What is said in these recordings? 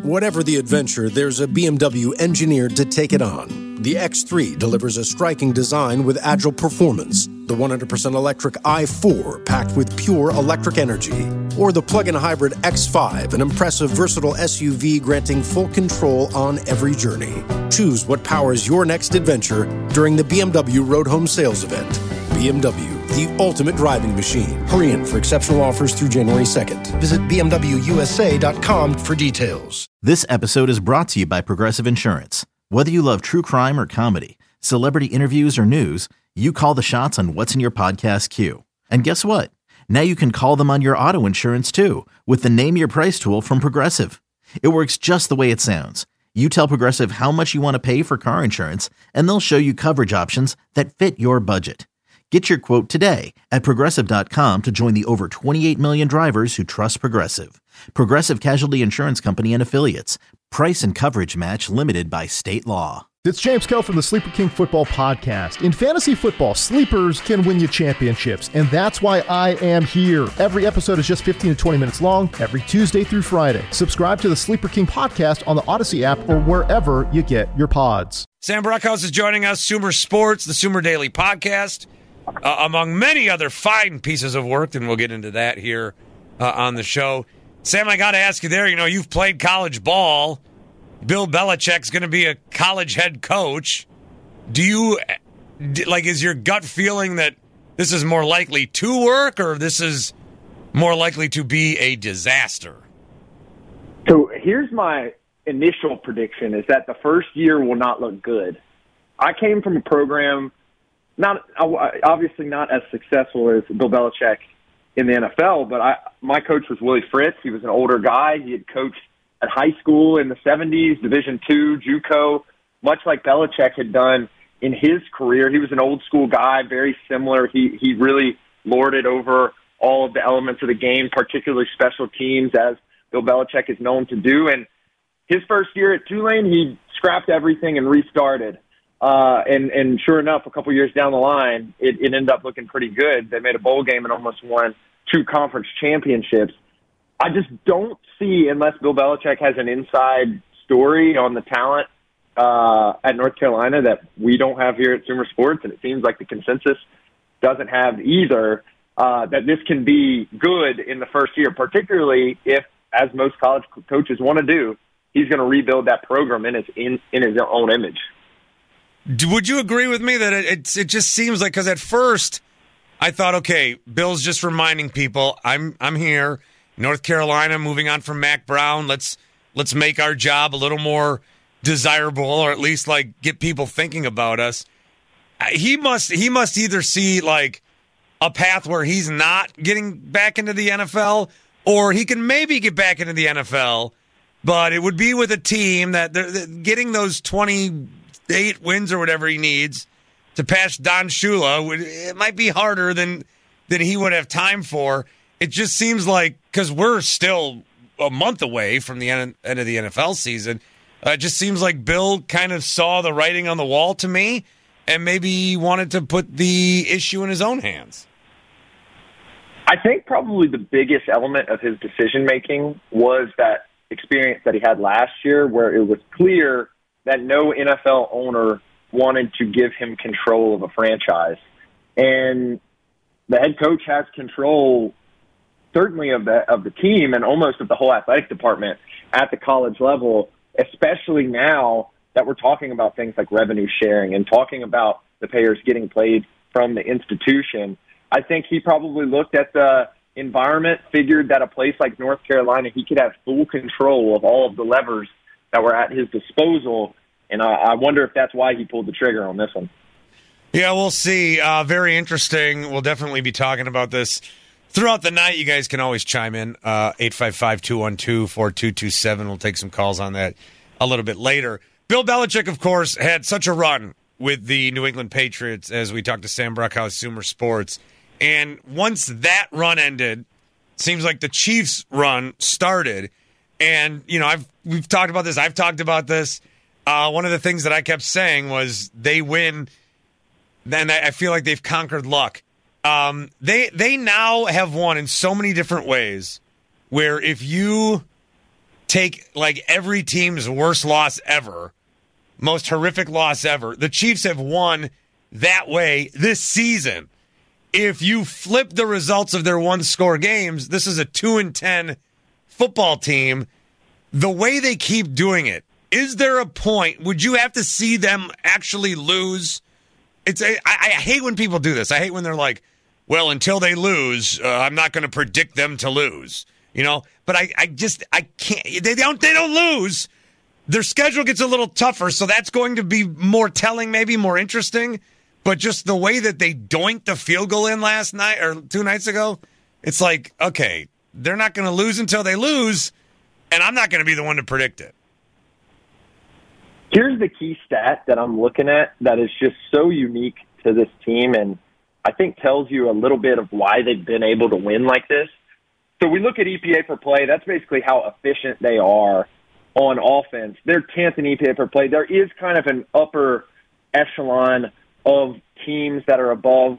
Whatever the adventure, there's a BMW engineered to take it on. The X3 delivers a striking design with agile performance. The 100% electric i4 packed with pure electric energy. Or the plug-in hybrid X5, an impressive, versatile SUV granting full control on every journey. Choose what powers your next adventure during the BMW Road Home Sales Event. BMW, the ultimate driving machine. Hurry in for exceptional offers through January 2nd. Visit BMWUSA.com for details. This episode is brought to you by Progressive Insurance. Whether you love true crime or comedy, celebrity interviews or news, you call the shots on what's in your podcast queue. And guess what? Now you can call them on your auto insurance too with the Name Your Price tool from Progressive. It works just the way it sounds. You tell Progressive how much you want to pay for car insurance, and they'll show you coverage options that fit your budget. Get your quote today at Progressive.com to join the over 28 million drivers who trust Progressive. Progressive Casualty Insurance Company and Affiliates. Price and coverage match limited by state law. It's James Koh from the Sleeper King Football Podcast. In fantasy football, sleepers can win you championships, and that's why I am here. Every episode is just 15 to 20 minutes long, every Tuesday through Friday. Subscribe to the Sleeper King Podcast on the Odyssey app or wherever you get your pods. Sam Brockhouse is joining us, Sumer Sports, the Sumer Daily Podcast, among many other fine pieces of work, and we'll get into that here on the show. Sam, I got to ask you there, you've played college ball. Bill Belichick's going to be a college head coach. Is your gut feeling that this is more likely to work or this is more likely to be a disaster? So here's my initial prediction is that the first year will not look good. I came from a program, obviously not as successful as Bill Belichick in the NFL, but my coach was Willie Fritz. He was an older guy. He had coached at high school in the 70s, Division II, JUCO, much like Belichick had done in his career. He was an old school guy, very similar. He really lorded over all of the elements of the game, particularly special teams, as Bill Belichick is known to do. And his first year at Tulane, he scrapped everything and restarted. And sure enough, a couple years down the line, it ended up looking pretty good. They made a bowl game and almost won 2 conference championships. I just don't see, unless Bill Belichick has an inside story on the talent at North Carolina that we don't have here at Sumer Sports, and it seems like the consensus doesn't have either, that this can be good in the first year, particularly if, as most college coaches want to do, he's going to rebuild that program in his own image. Would you agree with me that it just seems like, because at first I thought, okay, Bill's just reminding people, I'm here. North Carolina moving on from Mac Brown. Let's make our job a little more desirable, or at least get people thinking about us. He must either see a path where he's not getting back into the NFL, or he can maybe get back into the NFL, but it would be with a team that getting those 28 wins or whatever he needs to pass Don Shula. It might be harder than he would have time for. It just seems like, because we're still a month away from the end of the NFL season, it just seems like Bill kind of saw the writing on the wall to me and maybe wanted to put the issue in his own hands. I think probably the biggest element of his decision-making was that experience that he had last year, where it was clear that no NFL owner wanted to give him control of a franchise. And the head coach has control certainly of the team and almost of the whole athletic department at the college level, especially now that we're talking about things like revenue sharing and talking about the players getting paid from the institution. I think he probably looked at the environment, figured that a place like North Carolina, he could have full control of all of the levers that were at his disposal, and I wonder if that's why he pulled the trigger on this one. Yeah, we'll see. Very interesting. We'll definitely be talking about this throughout the night. You guys can always chime in, 855-212-4227. We'll take some calls on that a little bit later. Bill Belichick, of course, had such a run with the New England Patriots, as we talked to Sam Brockhouse, Sumer Sports. And once that run ended, seems like the Chiefs' run started. And, we've talked about this. I've talked about this. One of the things that I kept saying was they win, then I feel like they've conquered luck. They now have won in so many different ways, where if you take like every team's worst loss ever, most horrific loss ever. The Chiefs have won that way this season. If you flip the results of their one-score games, this is a 2-10 football team. The way they keep doing it, is there a point, would you have to see them actually lose? I hate when people do this. I hate when they're like, well, until they lose, I'm not going to predict them to lose. You know, but I can't. They don't lose. Their schedule gets a little tougher, so that's going to be more telling, maybe more interesting. But just the way that they doinked the field goal in last night or 2 nights ago, it's like, okay, they're not going to lose until they lose, and I'm not going to be the one to predict it. Here's the key stat that I'm looking at that is just so unique to this team, and I think tells you a little bit of why they've been able to win like this. So we look at EPA per play. That's basically how efficient they are on offense. They're 10th in EPA per play. There is kind of an upper echelon of teams that are above,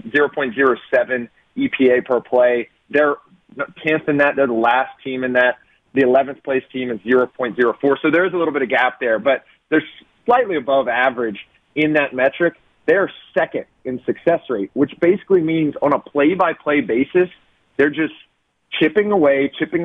0.07 EPA per play. They're 10th in that. They're the last team in that. The 11th place team is 0.04. So there's a little bit of gap there, but they're slightly above average in that metric. They're second in success rate, which basically means on a play-by-play basis, they're just chipping away,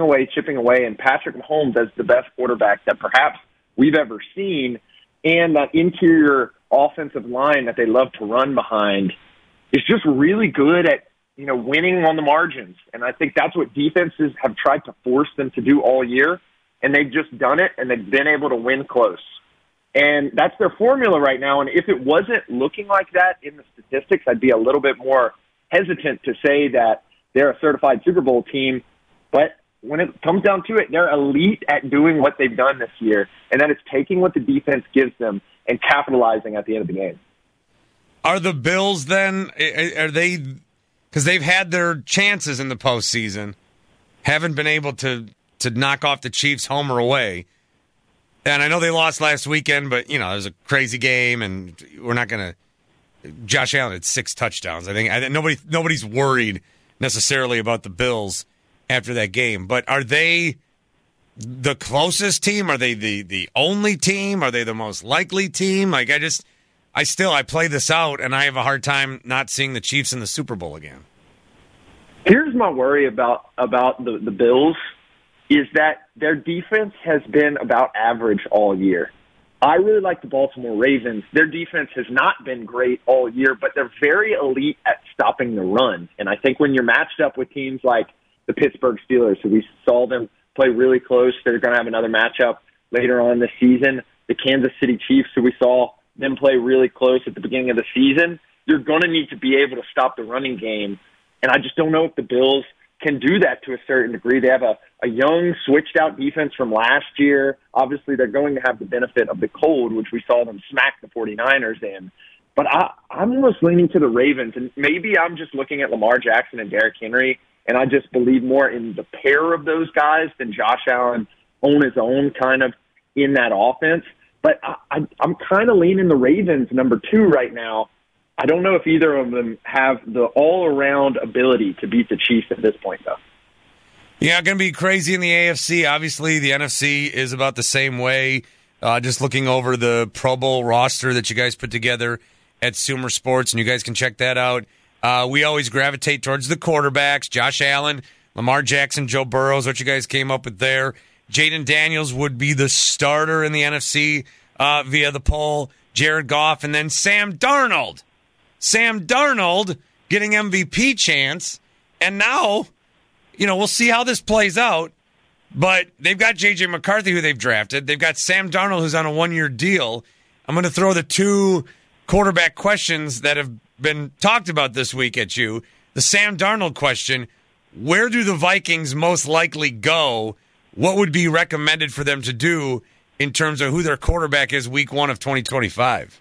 and Patrick Mahomes is the best quarterback that perhaps we've ever seen, and that interior offensive line that they love to run behind is just really good at, winning on the margins. And I think that's what defenses have tried to force them to do all year, and they've just done it, and they've been able to win close. And that's their formula right now. And if it wasn't looking like that in the statistics, I'd be a little bit more hesitant to say that they're a certified Super Bowl team. But when it comes down to it, they're elite at doing what they've done this year, and that is taking what the defense gives them and capitalizing at the end of the game. Are the Bills then, are they, because they've had their chances in the postseason, haven't been able to knock off the Chiefs home or away? And I know they lost last weekend, but, it was a crazy game, and we're not going to – Josh Allen had 6 touchdowns. I think nobody's worried necessarily about the Bills after that game. But are they the closest team? Are they the only team? Are they the most likely team? Like, I play this out, and I have a hard time not seeing the Chiefs in the Super Bowl again. Here's my worry about the Bills is that their defense has been about average all year. I really like the Baltimore Ravens. Their defense has not been great all year, but they're very elite at stopping the run. And I think when you're matched up with teams like the Pittsburgh Steelers, who we saw them play really close, they're going to have another matchup later on this season. The Kansas City Chiefs, who we saw them play really close at the beginning of the season, you're going to need to be able to stop the running game. And I just don't know if the Bills can do that to a certain degree. They have a young, switched-out defense from last year. Obviously, they're going to have the benefit of the cold, which we saw them smack the 49ers in. But I'm almost leaning to the Ravens, and maybe I'm just looking at Lamar Jackson and Derrick Henry, and I just believe more in the pair of those guys than Josh Allen on his own kind of in that offense. But I'm kind of leaning the Ravens number 2 right now. I don't know if either of them have the all-around ability to beat the Chiefs at this point, though. Yeah, going to be crazy in the AFC. Obviously, the NFC is about the same way. Just looking over the Pro Bowl roster that you guys put together at Sumer Sports, and you guys can check that out. We always gravitate towards the quarterbacks. Josh Allen, Lamar Jackson, Joe Burrow is what you guys came up with there. Jaden Daniels would be the starter in the NFC via the poll. Jared Goff, and then Sam Darnold. Sam Darnold getting MVP chance. And now, we'll see how this plays out. But they've got J.J. McCarthy, who they've drafted. They've got Sam Darnold, who's on a 1-year deal. I'm going to throw the 2 quarterback questions that have been talked about this week at you. The Sam Darnold question, where do the Vikings most likely go? What would be recommended for them to do in terms of who their quarterback is week 1 of 2025?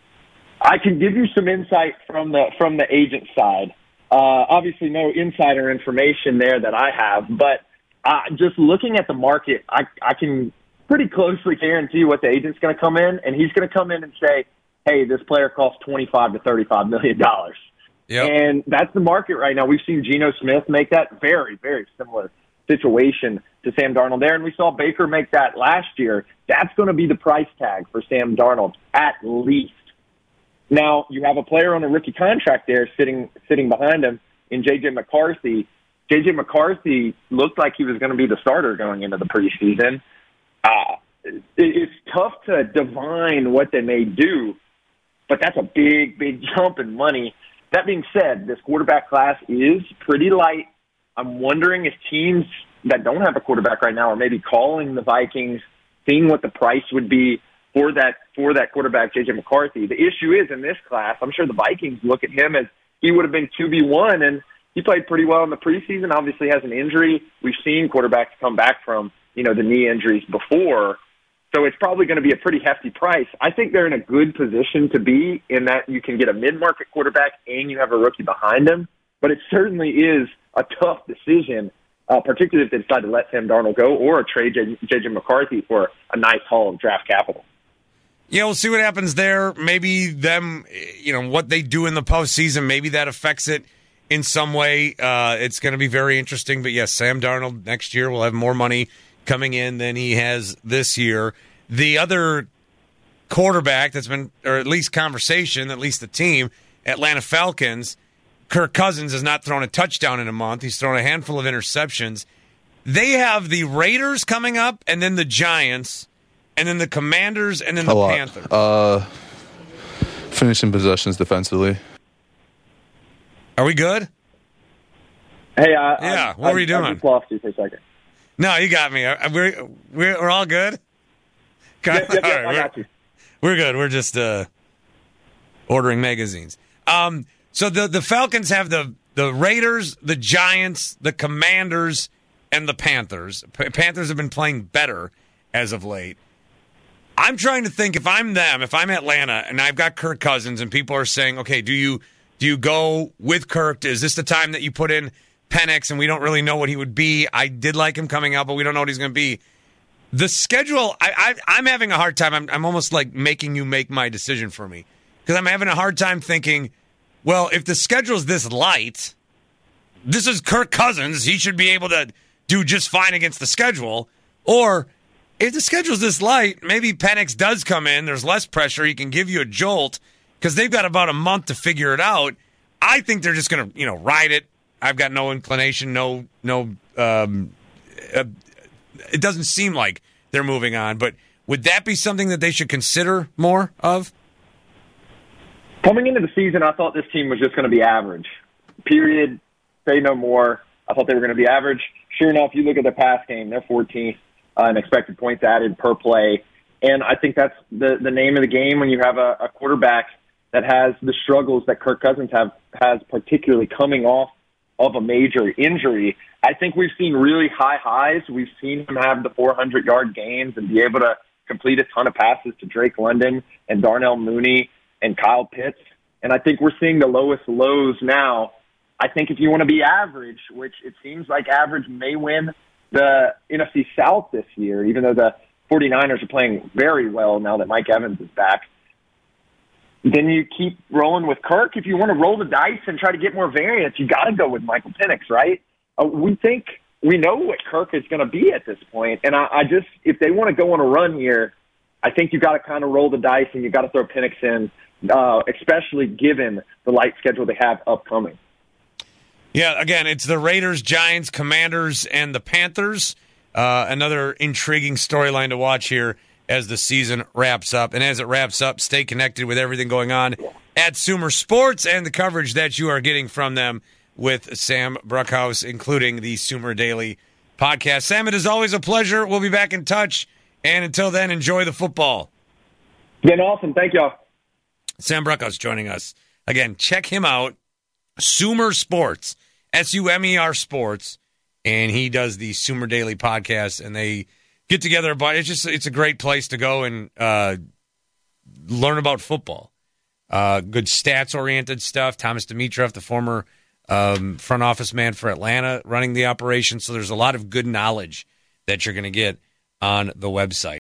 I can give you some insight from the agent side. Obviously, no insider information there that I have, but just looking at the market, I can pretty closely guarantee what the agent's going to come in, and he's going to come in and say, hey, this player costs $25 to $35 million. Yep. And that's the market right now. We've seen Geno Smith make that very, very similar situation to Sam Darnold there. And we saw Baker make that last year. That's going to be the price tag for Sam Darnold, at least. Now, you have a player on a rookie contract there sitting behind him in J.J. McCarthy. J.J. McCarthy looked like he was going to be the starter going into the preseason. It's tough to divine what they may do, but that's a big, big jump in money. That being said, this quarterback class is pretty light. I'm wondering if teams that don't have a quarterback right now are maybe calling the Vikings, seeing what the price would be for that quarterback, J.J. McCarthy. The issue is, in this class, I'm sure the Vikings look at him as he would have been QB1, and he played pretty well in the preseason, obviously has an injury. We've seen quarterbacks come back from, the knee injuries before. So it's probably going to be a pretty hefty price. I think they're in a good position to be in that you can get a mid-market quarterback and you have a rookie behind him. But it certainly is a tough decision, particularly if they decide to let Sam Darnold go or trade J.J. McCarthy for a nice haul of draft capital. Yeah, we'll see what happens there. Maybe them, what they do in the postseason, maybe that affects it in some way. It's going to be very interesting. But yes, Sam Darnold next year will have more money coming in than he has this year. The other quarterback that's been, or at least conversation, at least the team, Atlanta Falcons, Kirk Cousins has not thrown a touchdown in a month. He's thrown a handful of interceptions. They have the Raiders coming up, and then the Giants, and then the Commanders, and then the Panthers. Finishing possessions defensively. Are we good? Hey, what were you doing? I just lost you for a second. No, you got me. We're all good? Yep, all right, I got you. We're good. We're just ordering magazines. So the Falcons have the Raiders, the Giants, the Commanders, and the Panthers. Panthers have been playing better as of late. I'm trying to think, if I'm them, if I'm Atlanta, and I've got Kirk Cousins, and people are saying, okay, do you go with Kirk? Is this the time that you put in Penix, and we don't really know what he would be? I did like him coming out, but we don't know what he's going to be. The schedule, I'm having a hard time. I'm almost like making you make my decision for me, because I'm having a hard time thinking, well, if the schedule's this light, this is Kirk Cousins. He should be able to do just fine against the schedule. Or if the schedule's this light, maybe Penix does come in. There's less pressure. He can give you a jolt because they've got about a month to figure it out. I think they're just going to, ride it. I've got no inclination, it doesn't seem like they're moving on. But would that be something that they should consider more of? Coming into the season, I thought this team was just going to be average. Period. Say no more. I thought they were going to be average. Sure enough, you look at their pass game, they're 14th in expected points added per play. And I think that's the name of the game when you have a quarterback that has the struggles that Kirk Cousins has, particularly coming off of a major injury. I think we've seen really high highs. We've seen him have the 400-yard games and be able to complete a ton of passes to Drake London and Darnell Mooney and Kyle Pitts. And I think we're seeing the lowest lows now. I think if you want to be average, which it seems like average may win the NFC South this year, even though the 49ers are playing very well now that Mike Evans is back, then you keep rolling with Kirk. If you want to roll the dice and try to get more variance, you got to go with Michael Penix, right? We think we know what Kirk is going to be at this point. And I just, if they want to go on a run here, I think you got to kind of roll the dice and you got to throw Penix in, especially given the light schedule they have upcoming. Yeah, again, it's the Raiders, Giants, Commanders, and the Panthers. Another intriguing storyline to watch here as the season wraps up. And as it wraps up, stay connected with everything going on at Sumer Sports and the coverage that you are getting from them with Sam Bruckhaus, including the Sumer Daily podcast. Sam, it is always a pleasure. We'll be back in touch. And until then, enjoy the football. Been awesome. Thank y'all. Sam Bruckhaus joining us. Again, check him out. Sumer Sports, Sumer Sports, and he does the Sumer Daily podcast, and they get together. But it's a great place to go and learn about football. Good stats-oriented stuff. Thomas Dimitroff, the former front office man for Atlanta, running the operation. So there's a lot of good knowledge that you're going to get on the website.